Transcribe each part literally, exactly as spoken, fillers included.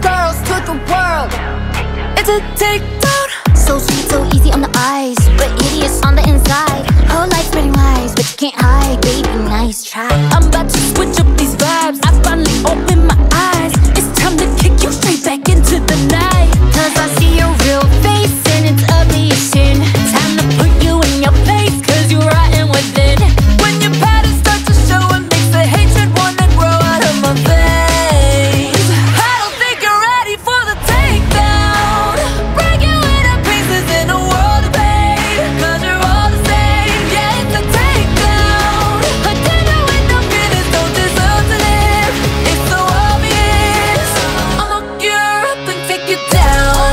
girls to the world. It's a takedown. So sweet, so easy on the eyes, but hideous on the inside. Whole life spreading lies, but you can't hide. Baby, nice try. I'm about to switch up these vibes. I finally opened my eyes. It's time to kick you straight back into the night. Cause I see your real face and it's ugly as sin. Time to put you in your place, cause you're rotten within. When your patterns start to show, it makes the hatred wanna grow out of my veins. I don't think you're ready for the takedown. Break you into pieces in a world of pain, cause you're all the same. Yeah, it's a takedown. A dinner with no feelings don't deserve to live. It's so obvious. I'll look you up and take you down.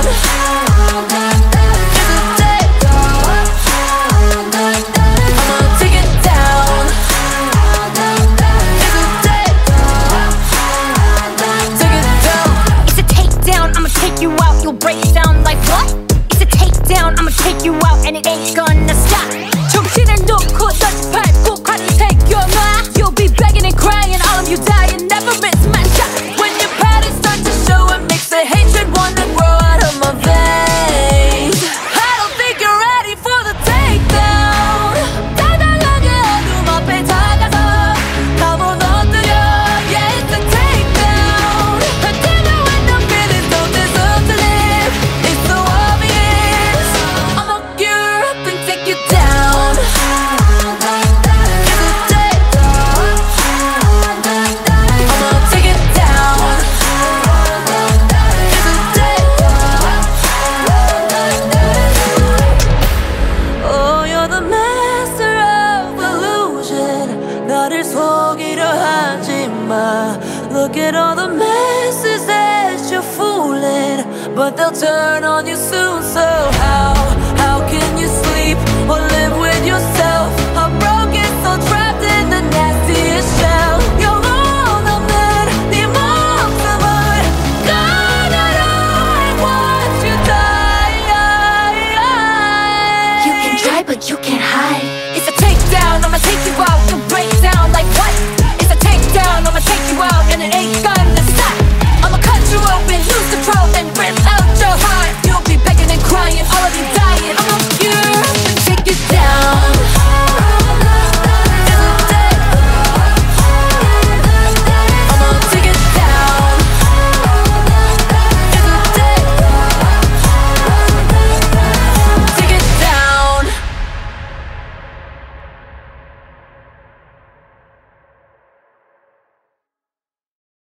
You'll break down like what? It's a takedown, I'ma take you out and it ain't gonna stop. 정신을 놓고 touch pad 꼭 하니 take your mind. You'll be begging and crying, all of you dying, never miss my shot. When your patterns start to show, it makes the hatred wanna grow out of my veins. I don't think you're ready for the takedown. 달달하게 어둠 앞에 다가서 다 무너뜨려. Yeah, it's a takedown. A dinner with no feelings don't deserve to live. It's so obvious. I'll look you up and take you down. It's a takedown. I'ma take it down. It's a takedown. Oh, you're the master of illusion. 나를 속이려 하지 마. Look at all the messes that you're fooling, but they'll turn on you soon. So how